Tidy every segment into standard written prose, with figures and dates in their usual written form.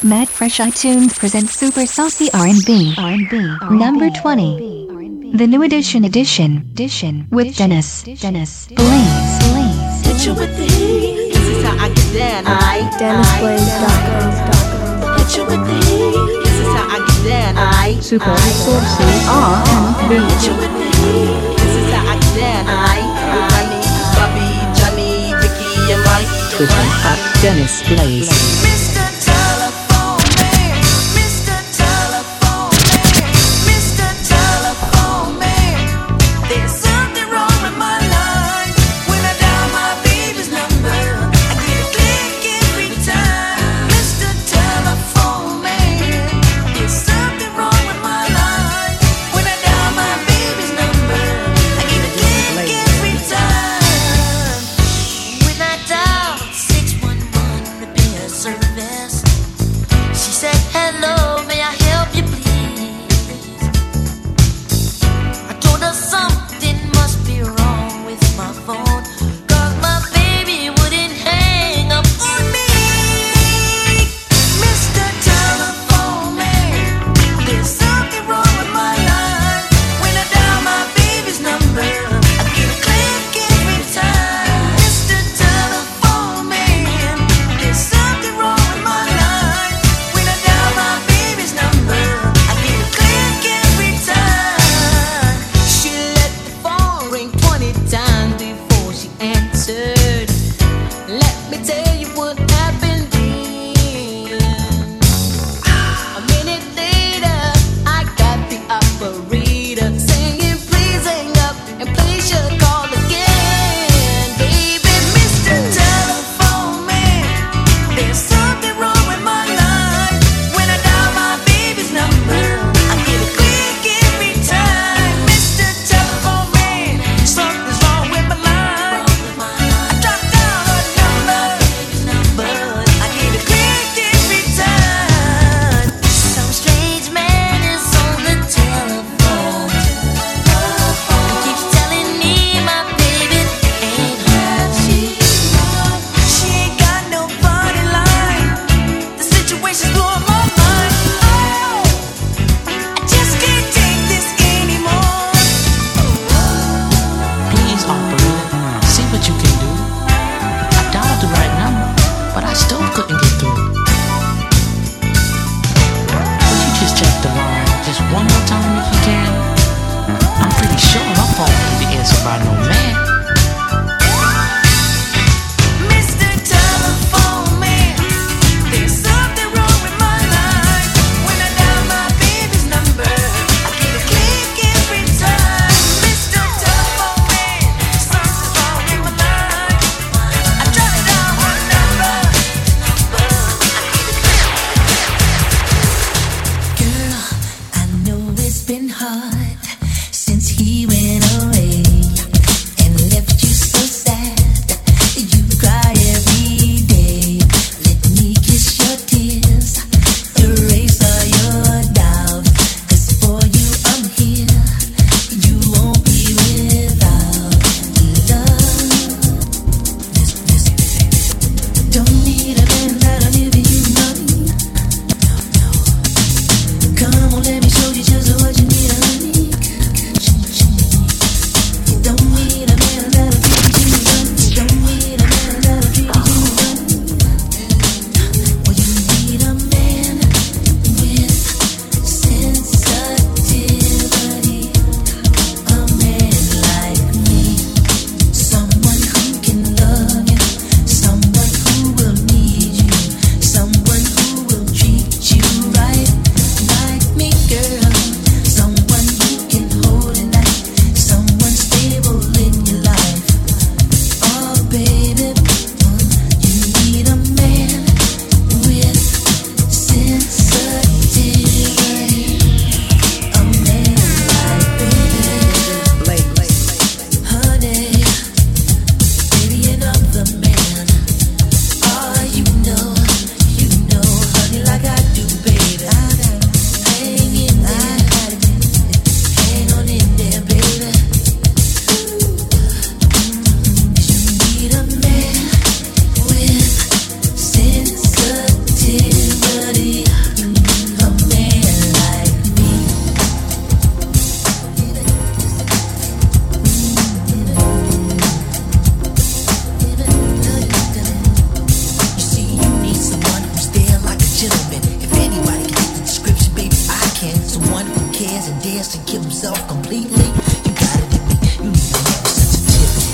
Matt Fresh iTunes presents Super Saucy R&B. Number 20. The new edition with Dennis Blaze. Hit you with the heat. This is how I get down. DennisBlaze.com. Hit you with the heat. This is how I get down. Super Saucy R&B. Hit you with the heat. This is how I get down. Ronnie, Bobby, Johnny, Ricky, and Mike. Twitter at Dennis Blaze. Mr. Telephone Man, Mr. Telephone Man, Mr. Telephone Man. There's something wrong with my line. When I dial my baby's number, I get a click every time. Mr. Telephone Man, there's something wrong with my line. When I dial my baby's number, I get a click every time. When I dial 611 repair service, she said, hello, may I help you please? I told her something must be wrong with my phone, 'cause my baby wouldn't hang up on me. Mr. Telephone Man, there's something wrong with my line. When I dial my baby's number, I get a click every time. Mr. Telephone Man, there's something wrong with my line. When I dial my yourself completely. You got it in me. You need a man sensitive.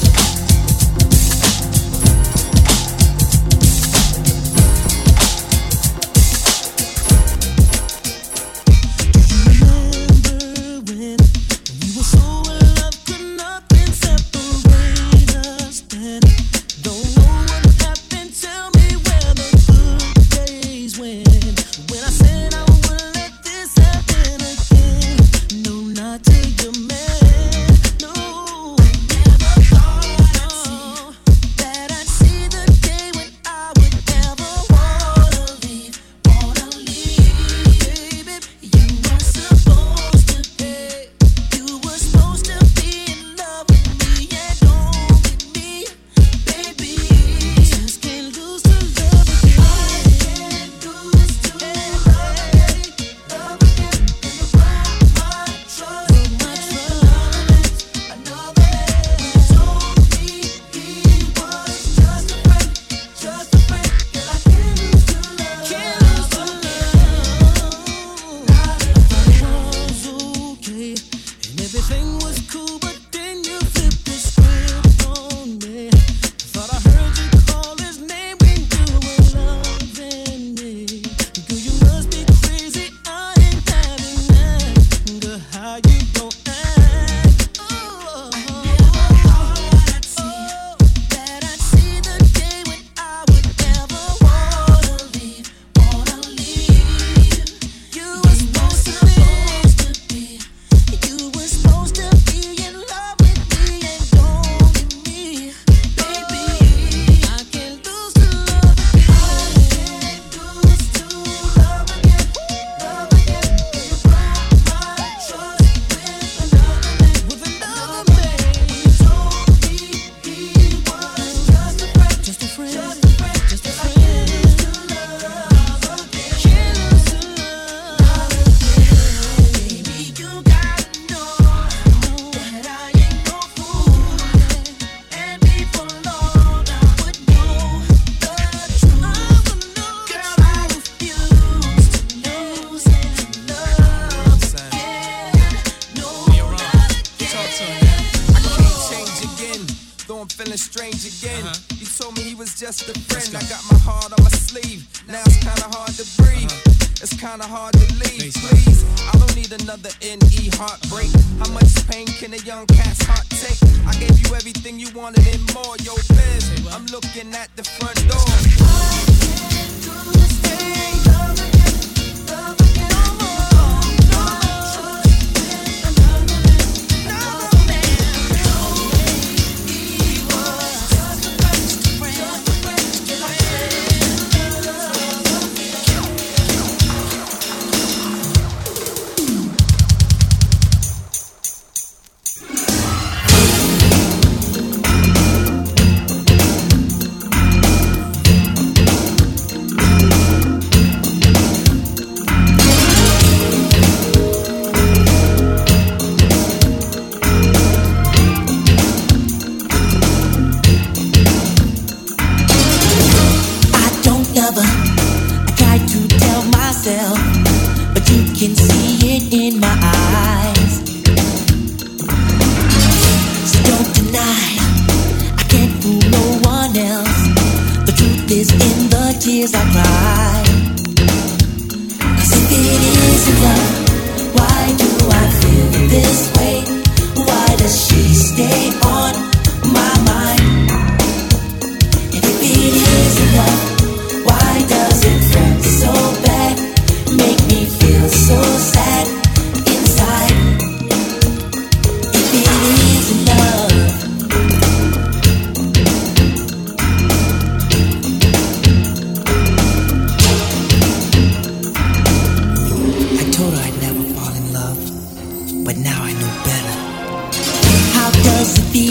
But now I know better. How does it feel?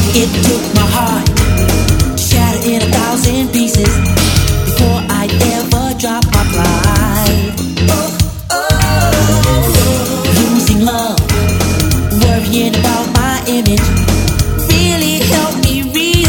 It took my heart to shatter in 1,000 pieces before I'd ever drop my pride. Losing love, worrying about my image, really helped me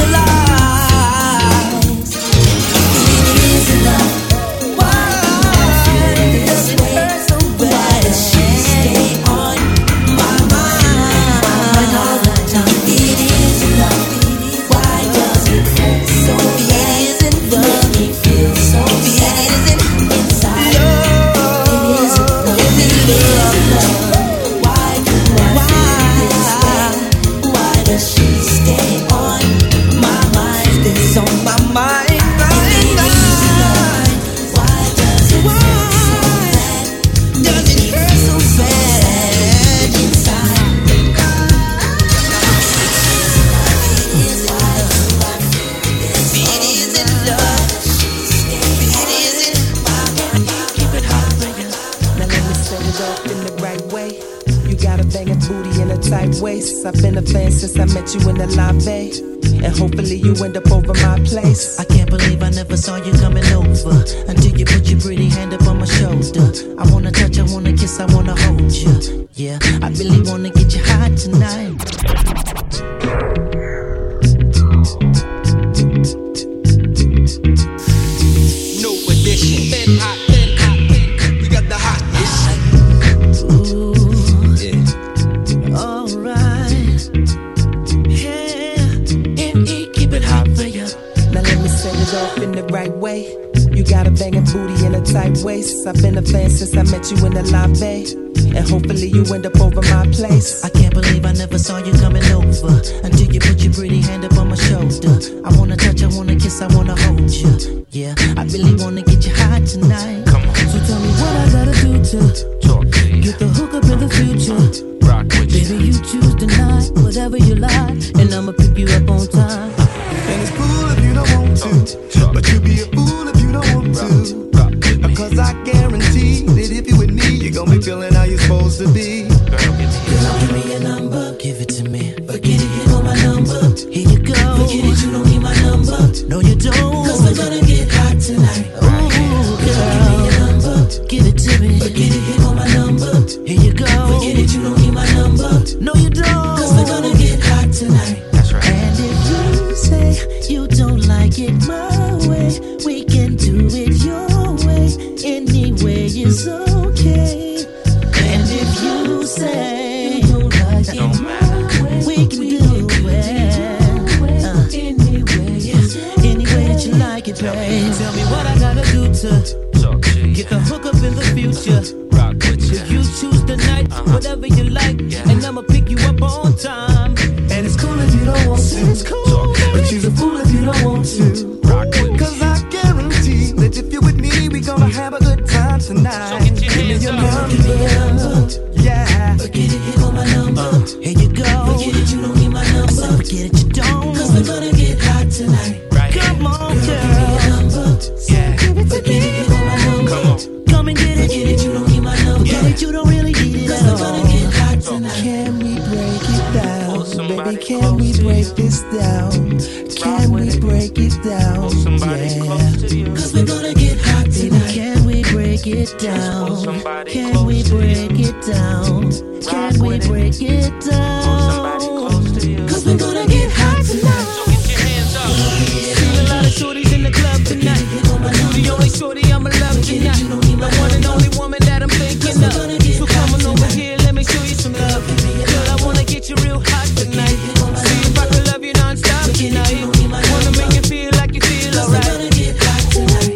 realize it isn't love. Why does it hurt so bad? Why does she stay on my mind all the time? It isn't love. Why does it hurt so bad? It isn't love. Make me feel so bad. It isn't inside. It isn't love. It isn't love. Why do I feel this way? Why does she stay on my mind? Stays on my mind. Why does it hurt so bad? Does it hurt so bad inside? It isn't love. It isn't love. It isn't. Keep it hot, nigga. Now let me set it off in the right way. You got a banging booty and a tight waist. I've been a fan since I met you in the lobby, and hopefully you end up over my place. I can't believe I never saw you coming over until you put your pretty hand up on my shoulder. I wanna touch, I wanna kiss, I wanna hold you. Yeah, I really wanna get you hot tonight. New edition. Been hot, we got the hotness. Ooh, Yeah. alright. Yeah, and keep it hot for you. Now let me set it off in the right way. You got a banging booty and a tight waist. I've been a fan since I met you in the lobby, and hopefully you end up over my place. I can't believe I never saw you coming over until you put your pretty hand up on my shoulder. I wanna touch, I wanna kiss, I wanna hold you. Yeah, I really wanna get you hot tonight. Come on, So tell me what I gotta do to talk to you. get the hook up in the future. Rock with Baby, you. you choose tonight, whatever you like, and I'ma pick you up on time. And it's cool if you don't want to, but you be a fool if you don't want to. Rock with me. Cause I guarantee that if you with me, you're gonna be feeling how you're supposed to be. Girl, get to you. Give me your number, give it to me. Forget it, here go my number. Here you go. Forget it, you don't need my number. No, you don't. Cause we're gonna get hot tonight. Ooh, girl. Give me your number, give it to me. Forget it, here go my number. Here you go. Forget it, you don't need my number. No, you don't. Cause we're gonna get hot tonight. That's right. And if you say you don't like it my way, we can do it your way. Anyway is okay. And if you say you don't like it my way, we can do it anyway that you like it, babe. Tell me what I gotta do to Talk to you. get the hook up in the future. Rock with you. You choose the night, whatever you like, and I'ma pick you up on time. And it's cool if you don't want to, It's cool, but you's a fool if you don't want to. Rock with me. Cause I guarantee that if you're with me, we gonna have a good time tonight. So get your hands Give me up. your number, yeah. Forget it, here go my number. Here you go. Forget it, you don't need my number. I said forget it, you don't. Cause we're gonna get hot tonight. Right. Come on, Give me your girl. number. Yeah. Forget it, here go my number. Come on. Come and get it. Forget it, you don't need my number. Forget it, you don't really need it Cause at we're gonna all. get hot tonight. Can we break it down? Pull somebody Baby, can we close to break you. this down? Can we break it down? Pull somebody close to you. Cause we're gonna get hot tonight. Can we break it Pull down? somebody Can close we to break you. it down? Can we with it. break it Pull somebody down? close to you. Cause we're gonna get hot tonight. So get your hands up. See a lot of shorties in the club tonight. You the only shorty I'ma love tonight. The one and only woman that I'm thinking of. So come on over here, let me show you some love. Girl, I wanna get you real hot tonight. See if I can love you non-stop tonight. Wanna make you feel like you feel Cause we're alright. gonna get hot tonight.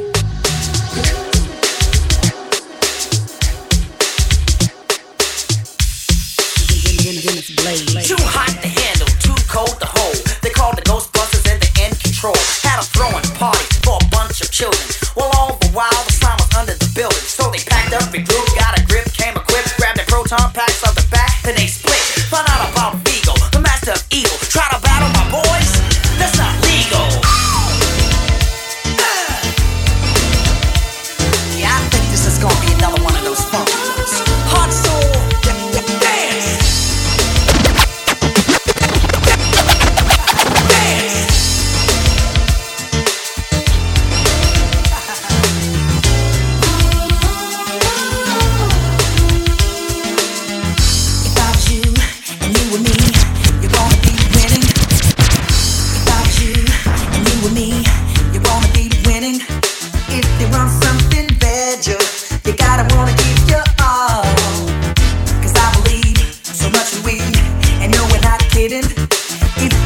Too hot to handle, too cold to hold. They called the Ghostbusters and they're in control. Had a throwing party for a bunch of children. Well, all the while the slime was under the building. So they packed up a group, got a grip, came equipped, grabbed their proton packs off the back, then they split. Found out about Vigo, the master of evil. Try to battle my boys? That's not legal. Yeah, I think this is gonna be another one of those funk ones. Hot soul, dance.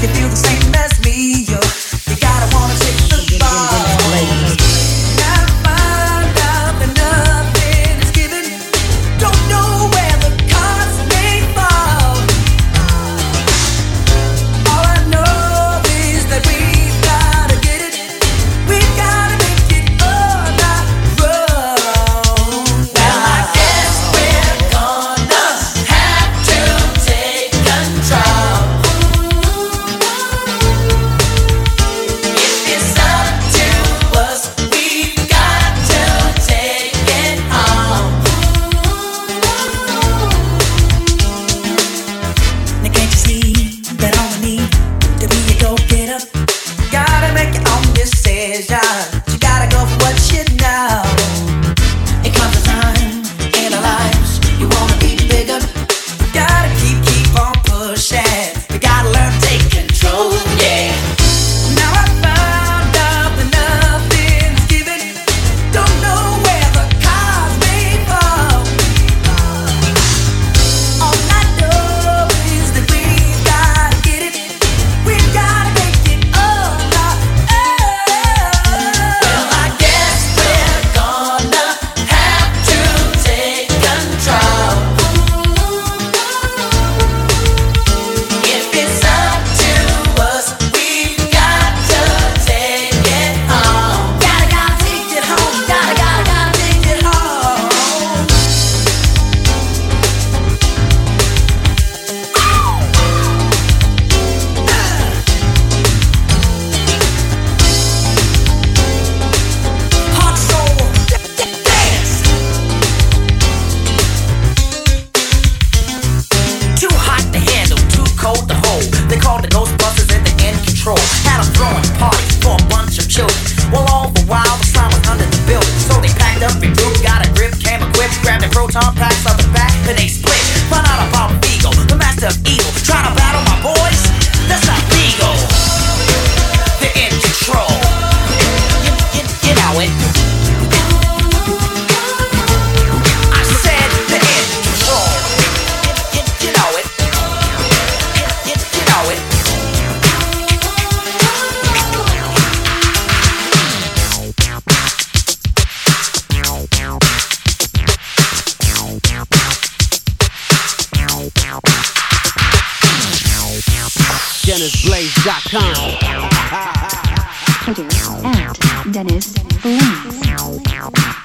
you feel the same as me. You gotta wanna take the ball. Now find out that nothing is given. Don't know where the cards may fall. All I know is that we've gotta get it. We've gotta make it on our own. Well, I guess we're gonna have to take control. If it's up to us, we've got to take it home. Now can't you see that all we need to be a go-getter? Gotta make your own decision. You gotta go for what you know. It comes a time in our lives you wanna be bigger. Gotta keep on pushing. You gotta learn to take control, yeah. Now I found out that nothing's given. Don't know where the cards may fall. All I know is that we've gotta get it. We've gotta make it on our own. Well, I guess we're gonna have to take control. If it's up to us, we've got to take it home. Gotta take it home. Gotta take it home. Hot soul dance. Too hot to handle, too cold to hold. They called the Ghostbusters and they're in control. Had them throwing parties for a bunch of children. Well, all the while the slime was under the building. So they packed up, regrouped, got a grip, came equipped, grabbed their proton packs out the back, then they split. Found out about Vigo, the master of evil. Trying to battle my boys? That's not Vigo. They're in control. You know it. I said they're in control. You know it. You know it. DennisBlaze.com. Twitter at Dennis Blaze.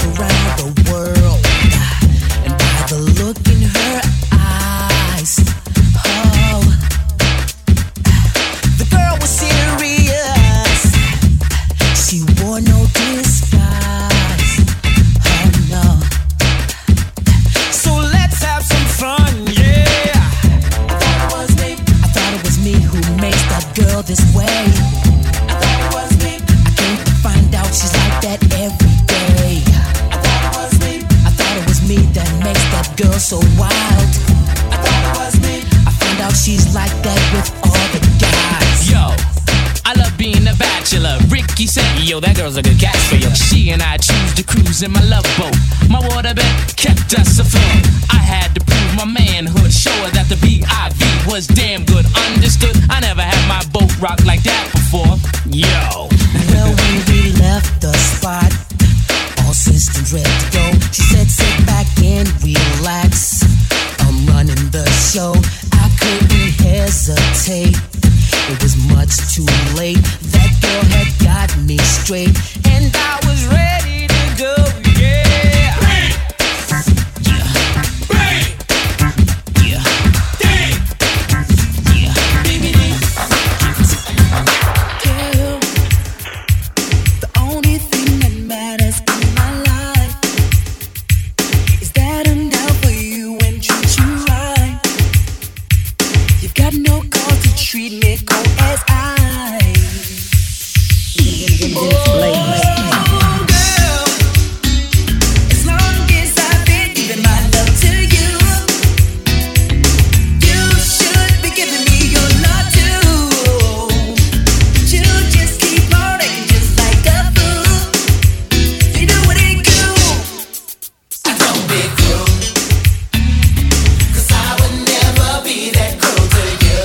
around the world. And by the look in her eyes, oh, the girl was serious. She wore no disguise. Oh no. So let's have some fun, yeah. I thought it was me who makes that girl this way. I thought it was me. I came to find out she's like that every day. I thought it was me that makes that girl so wild. I thought it was me. I found out she's like that with all the guys. Yo, I love being a bachelor. Ricky said, yo, that girl's a good catch for you. She and I choose to cruise in my love boat. My waterbed kept us afloat. I had to prove my manhood, show her that the BIV was damn good. Understood? I never had my boat rocked like that before. Yo. Well, when we left the spot, all systems ready to go. She said, sit back and relax. I'm running the show. I couldn't hesitate. It was much too late. That girl had got me straight, and I was ready to go. Yeah. Girl, the only thing that matters in my life is that I'm down for you and treat you right. You've got no cause to treat me cold as ice. Oh, girl, as long as I've been giving my love to you, you should be giving me your love too. But you just keep on acting just like a fool. You know what it do? I don't be cruel, 'cause I would never be that cruel to you.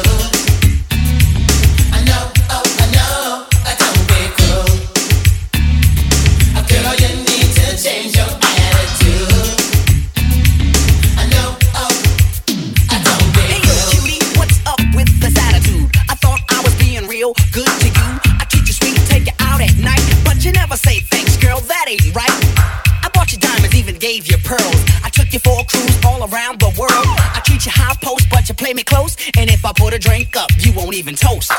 I know, oh, I know, I don't be cruel. Girl, you need to change your attitude. I know, oh, I don't be cruel. Hey, yo, cutie, what's up with this attitude? I thought I was being real good to you. I treat you sweet, take you out at night, but you never say thanks, girl, that ain't right. I bought you diamonds, even gave you pearls. I took you for a cruise all around the world. I treat you high post, but you play me close. And if I put a drink up, you won't even toast.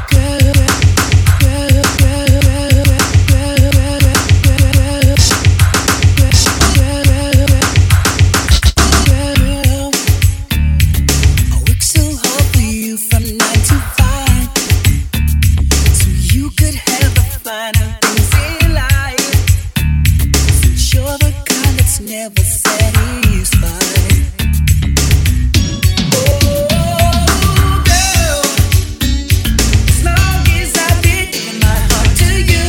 I work so hard for you from 9 to 5, so you could have the finer things in life. Since you're the kind that's never satisfied. Oh, girl, as long as I've been giving my heart to you,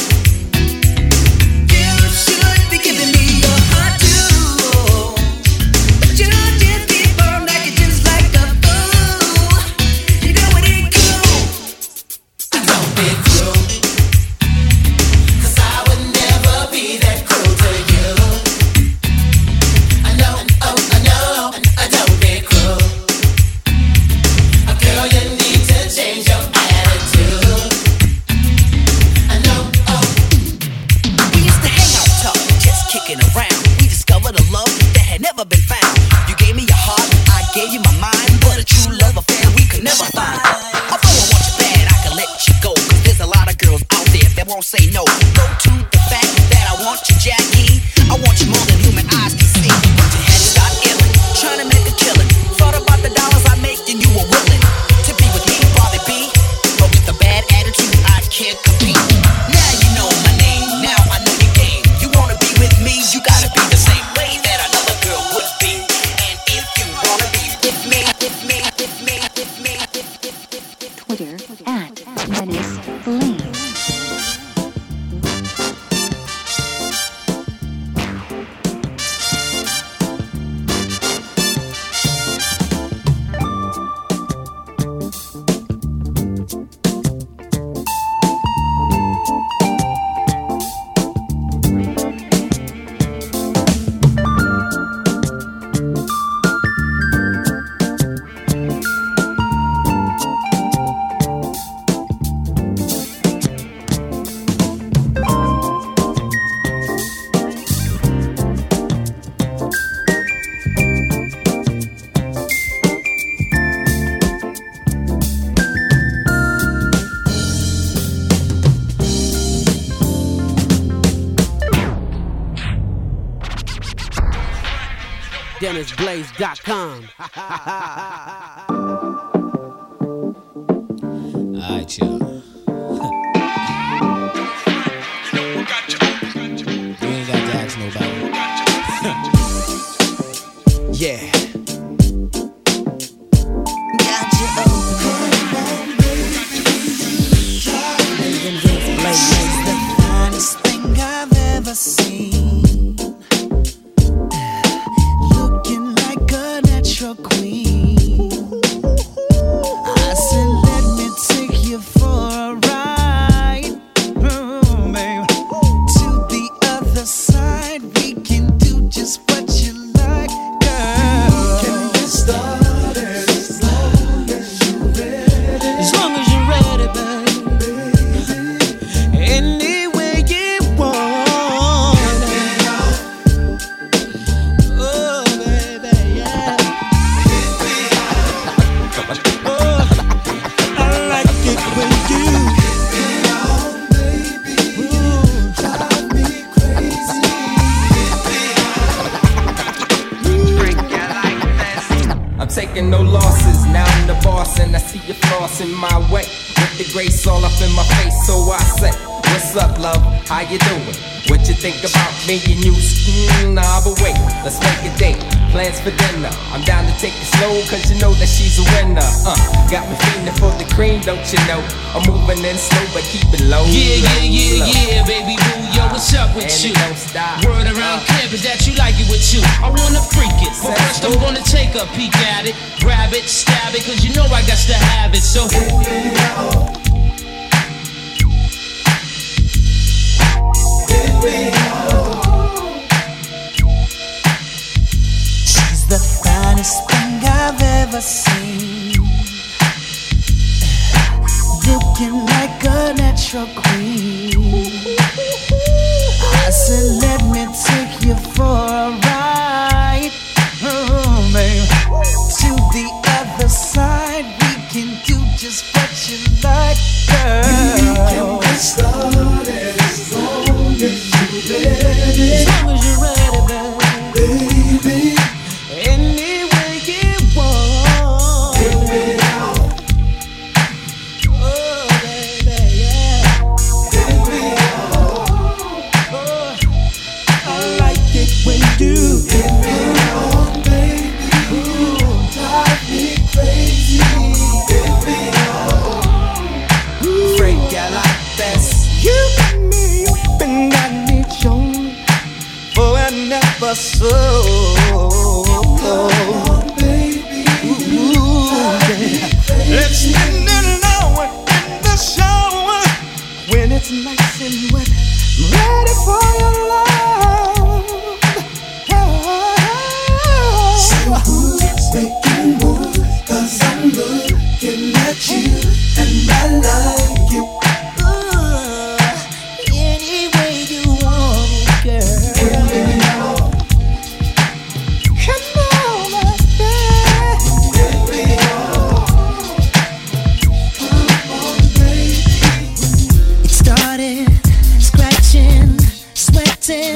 you should be giving me your heart too. But you just keep on acting just like a fool. You know what it do? I don't be cruel, 'cause I would never be that cruel to you. I know, oh, I know, I don't be cruel. Girl, you need to change your attitude. I know, oh. We used to hang out tough, just kicking around. We discovered a love that had never been found. You gave me your heart, I gave you my mind, but a true love affair we could never find. Although I want you bad, I can let you go, 'cause there's a lot of girls out there that won't say no. Go to the fact that I want you, Jackie. I want you more than human eyes can see. But you had to start illin', trying to make a killing. Thought about the dollars I make and you were willing to be with me, Bobby B. But with a bad attitude, I can't compete. Now you know my name, now I know your game. You wanna be with me, you gotta be the same way that another girl would be. And if you wanna be with me, Twitter @Dennis Blaze. DennisBlaze.com. Alright, y'all. You ain't got to ask nobody. Yeah. Got you open. She's the finest thing I've ever seen. Looking like a natural queen. I said, let me take you for a ride, babe. To the other side, we can do just what you like, girl. Can get started as long as you're ready. As long as you're ready, babe. Any way you want. Oh, baby, yeah. I like it when you get on, baby. Drive me crazy. I'm taking no losses, now I'm the boss and I see you flossing my way. With the grace all up in my face, so I say, what's up, love? How you doing? What you think about me and you? Nah, but wait, let's make a date. Plans for dinner. I'm down to take it slow, cause you know that she's a winner. Got me feeling for the cream, don't you know? I'm moving in slow, but keep it low. Yeah, baby boo, yo, what's up with And you? it don't stop. Word around camp is that you like it with you. I wanna freak it, but first I'm gonna take a peek at it, grab it, stab it, cause you know I got to have it. So She's the finest thing I've ever seen. Looking like a natural queen. I said, let me take you for a ride, oh, babe. To the other side, we can do just what you like, girl. We can get started as long as you're ready. As long as you're ready, baby. Any way you want. Take me out. Oh, baby, yeah. Take me out. Oh, I like it when you get me on, baby. Ooh, drive me crazy. Get me on. Freak, I like this. You got me up and got me choked for an episode. Baby, let's spend an hour in the shower when it's nice and wet, ready for your love. So who's making moves? 'Cause I'm looking at you and I like it. Any way you want it, girl. Come on, baby. Started scratching, sweating.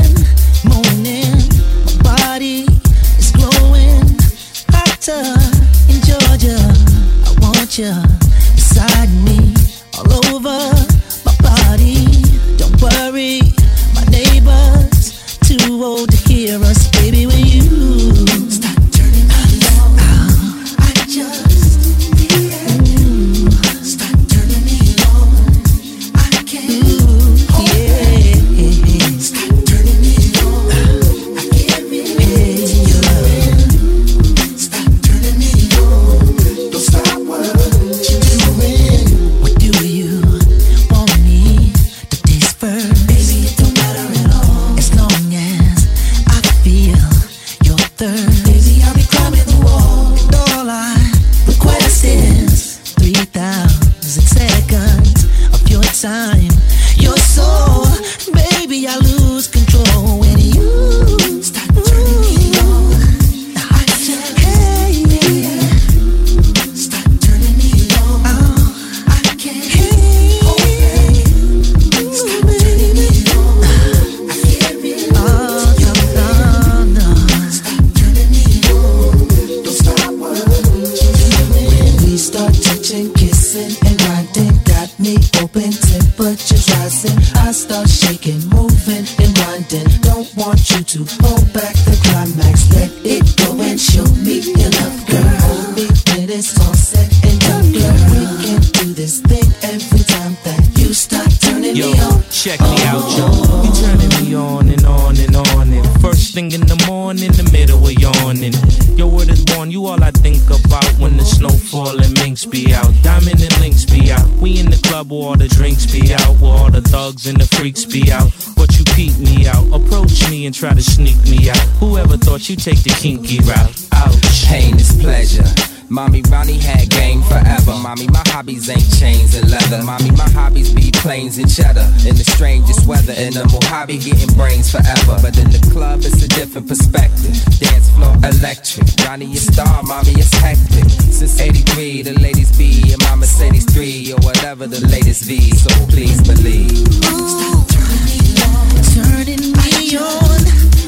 dancing, I start shaking, moving and winding. Don't want you to hold back the climax. Let it go and show me your love, girl. Hold me when it's all set and done, girl. We can do this thing every time that you start turning me on. Check me out, yo. You turning me on and on and on. And first thing in the morning, the middle of yawning. Your word is born, you all I think about when the snow fall and minks be out. Diamond and links be out. We in the club where all the drinks be out, where all the thugs and the freaks be out. But you peep me out, approach me and try to sneak me out. Whoever thought you'd take the kinky route? Ouch. Pain is pleasure. Mommy, Ronnie had game forever. Mommy, my hobbies ain't chains and leather. Mommy, my hobbies be planes and cheddar. In the strangest weather, in the Mojave, getting brains forever. But in the club, it's a different perspective. Dance floor, electric. Ronnie, a star, mommy, it's hectic. Since 83, the ladies be in my Mercedes 3 or whatever the latest V. So please believe. Stop turning me on.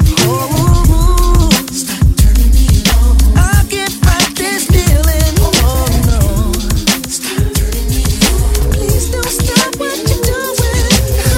Stop turning me on. I can't fight this feeling. Oh no. Stop turning me on. Please don't stop what you're doing.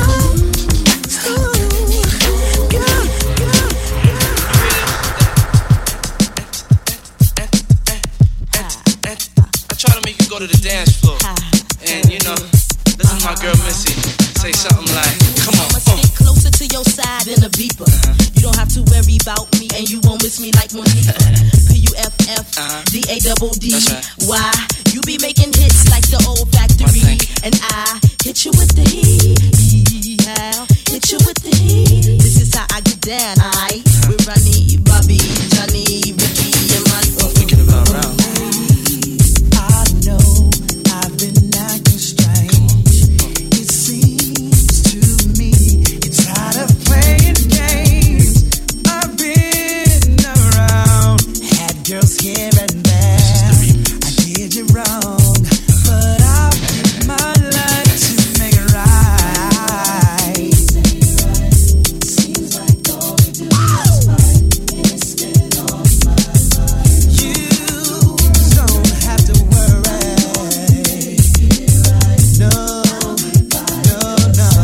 I try to make you go to the dance floor. And you know, this is my girl Missy. Say something like, come on. I'ma stick closer to your side than a beeper. You don't have to worry about me, and you won't miss me like Monica. Puff, D-A-double-D. Why? You be making hits like the old factory, and I hit you with the heat. I'll hit you with the heat. This is how I get down, aight? With Ronnie, Bobby, Johnny, Ricky, and Monty. I'm thinking about Ralph. I know I've been acting strange. It seems to me you're tired of playing games. I've been around, had girls here and there. I did you wrong, but I'll give my life to make it right. Seems like all we do is fight instead of my mind. You don't have to worry. No, no.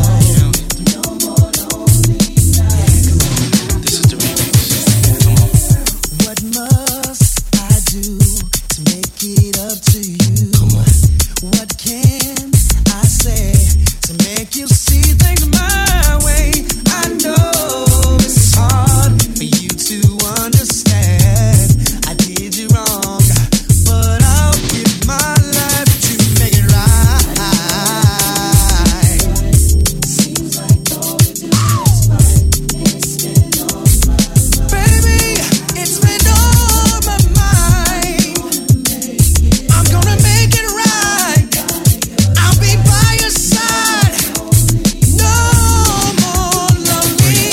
This is the remix. Come on. What must I do to make it up to you? Come on. What can I say to make you see things my way? I know it's hard for you to understand. I did you wrong, but I'll give my life to make it right. Seems like all we do is fight instead of my mind. Baby, it's been on my mind. I'm gonna make it right. I'll be by your side. No more lonely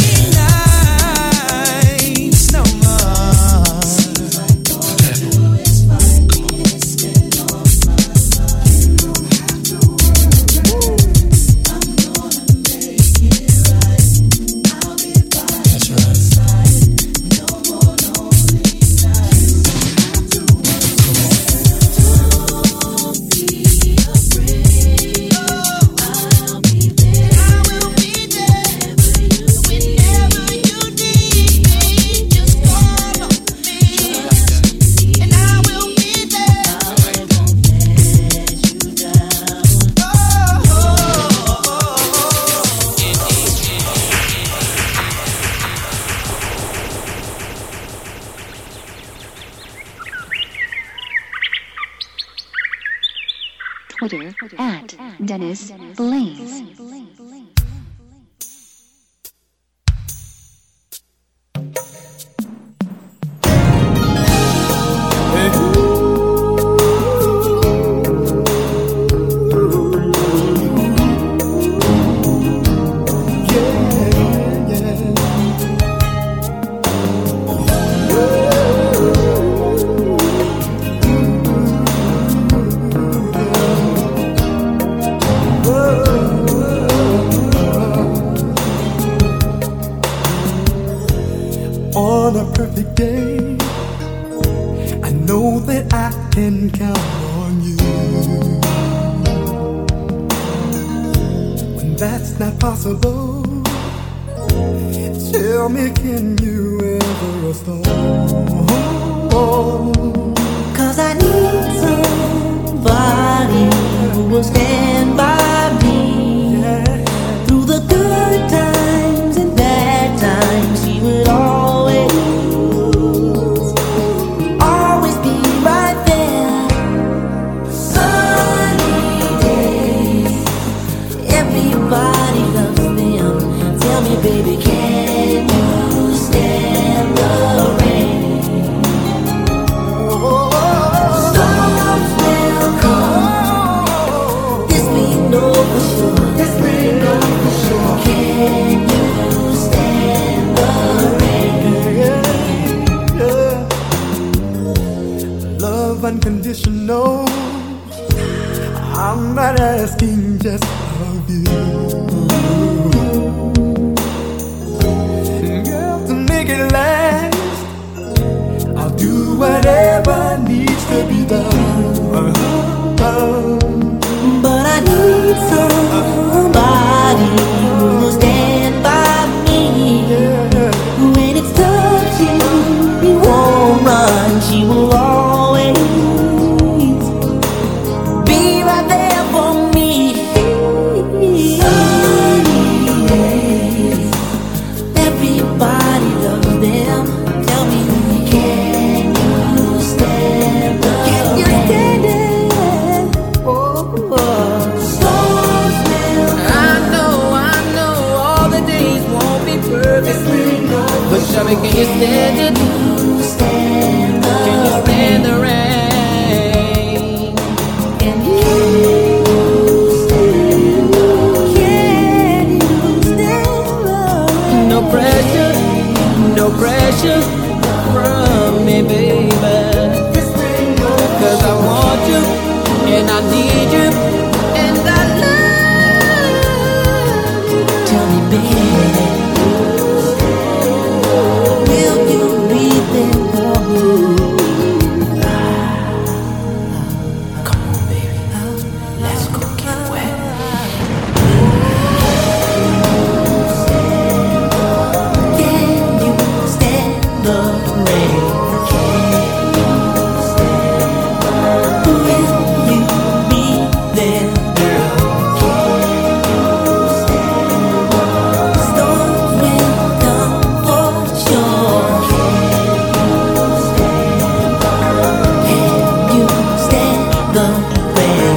nights, no more. Seems like all we do is fight instead of my mind. You don't have to worry. I'm gonna make it right. I'll be by your side. No more lonely nights. Don't be afraid. I'll be there. I will be there. Whenever you need me, just call on me, and I will be there. I won't let you down. Twitter at Dennis Blaze. On a perfect day, I know that I can count on you. When that's not possible. Tell me, can you ever afford? 'Cause I need somebody who will stand by me through the good times and bad times. She would always be right there. Sunny days, everybody loves them. Tell me, baby, can you stand the rain? Storms will come. This we know for sure. Can you stand the rain? Love unconditional. I'm not asking just of you. Girl, to make it last, I'll do whatever needs to be done. But I need somebody who will stand by me. When it's tough, she won't run. She will always be right there for me. Sunny days, everybody loves them. Tell me, can you stand the rain? Can you stand it? Storms will come. I know, all the days won't be perfect. But Shabby, can you stand it? Can you stand the rain? Can you stand the rain? No pressure from me, baby. 'Cause I want you, and I need you, and I love you. Tell me, baby, will you be there for me? Come on, baby, let's go get wet. Can you stand the rain? Will you be there, girl? Storms will come for sure. Can you stand the rain?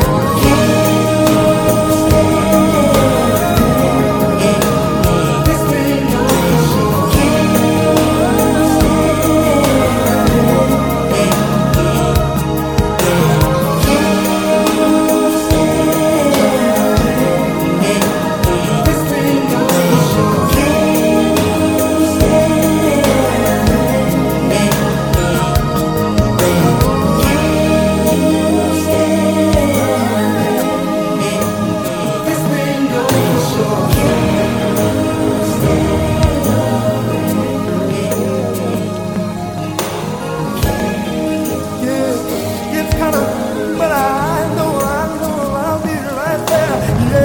Yeah, it's kind of, but I know I'll be right there.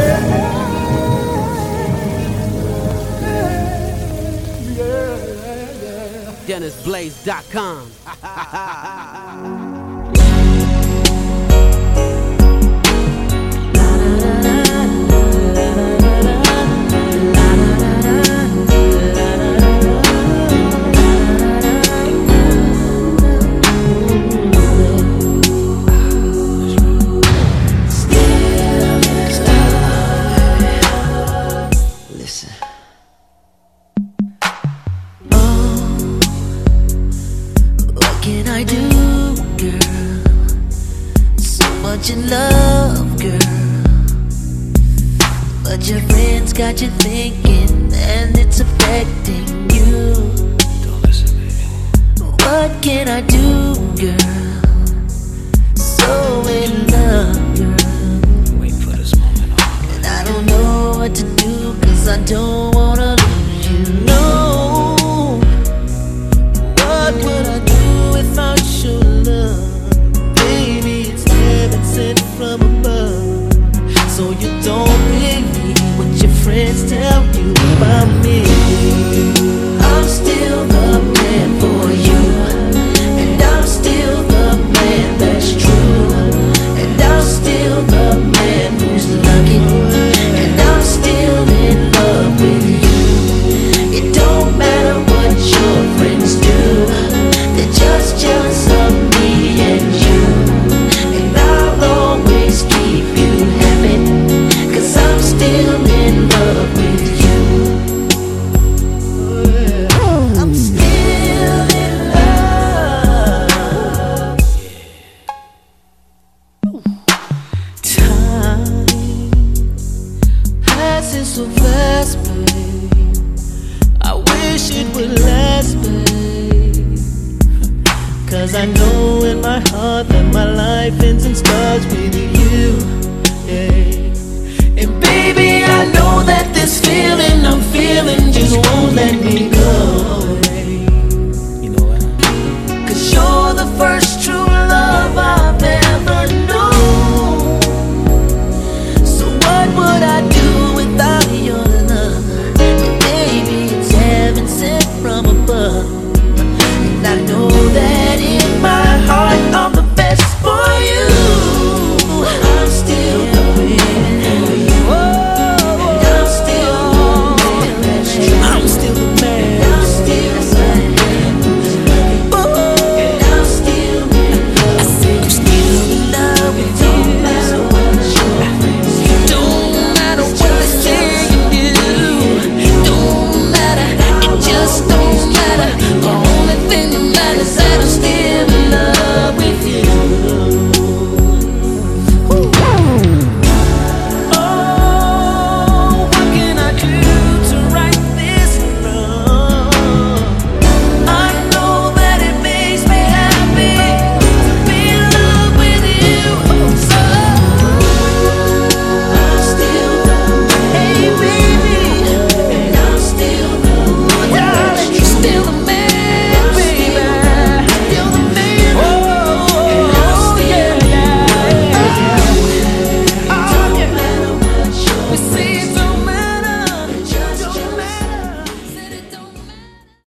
Yeah. DennisBlaze.com. Listen. What can I do, girl? So much in love, girl. But your friends got you thinking, and it's affecting you. Don't listen, baby. What can I do, girl? So in love, girl. Wait for this moment. And I don't know what to do, 'cause I don't wanna lose you. No. What would I do without your love? Baby, it's heaven sent from above. So you don't believe what you passing so fast, babe. I wish it would last, babe. 'Cause I know in my heart that my life ends and starts with you, yeah. And baby, I know